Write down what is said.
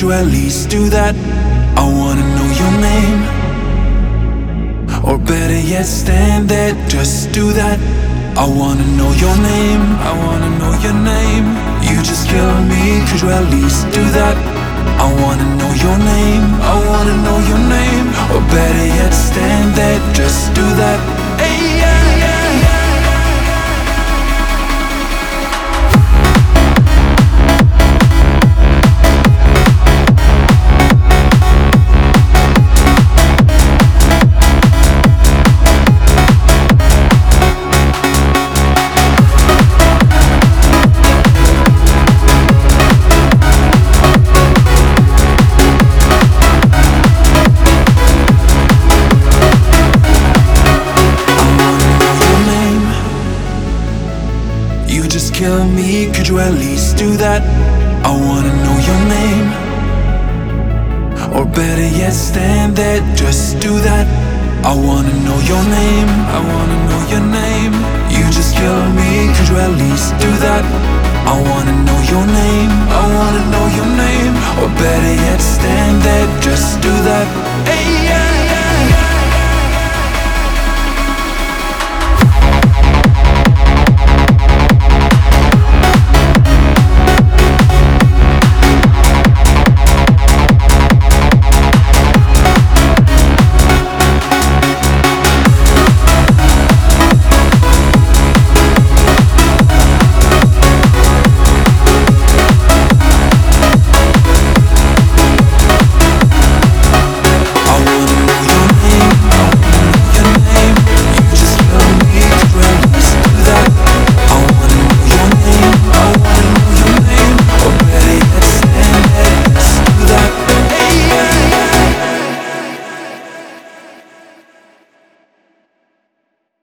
you at least do that? I wanna know your name. Or better yet, stand there, just do that. I wanna know your name, I wanna know your name. You just kill me, could you at least do that? I wanna know your name, I wanna know your name. Or better yet, stand there, just do that. Hey, yeah, yeah, yeah. Kill me, could you at least do that? I wanna know your name. Or better yet, stand there, just do that. I wanna know your name, I wanna know your name. You just kill me, could you at least do that? I wanna know your name, I wanna know your name. Or better yet, stand there, just do that. Hey, yeah.